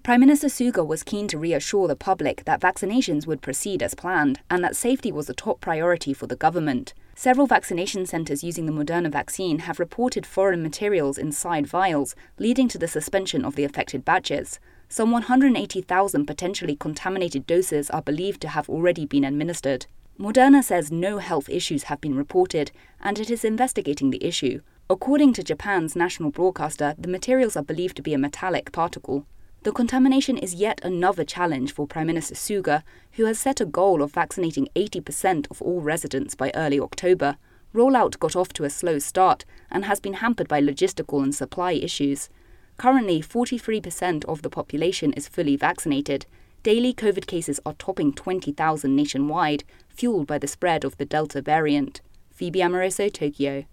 Prime Minister Suga was keen to reassure the public that vaccinations would proceed as planned and that safety was a top priority for the government. Several vaccination centres using the Moderna vaccine have reported foreign materials inside vials, leading to the suspension of the affected batches. Some 180,000 potentially contaminated doses are believed to have already been administered. Moderna says no health issues have been reported, and it is investigating the issue. According to Japan's national broadcaster, the materials are believed to be a metallic particle. The contamination is yet another challenge for Prime Minister Suga, who has set a goal of vaccinating 80% of all residents by early October. Rollout got off to a slow start and has been hampered by logistical and supply issues. Currently, 43% of the population is fully vaccinated. Daily COVID cases are topping 20,000 nationwide, fueled by the spread of the Delta variant. Phoebe Amoroso, Tokyo.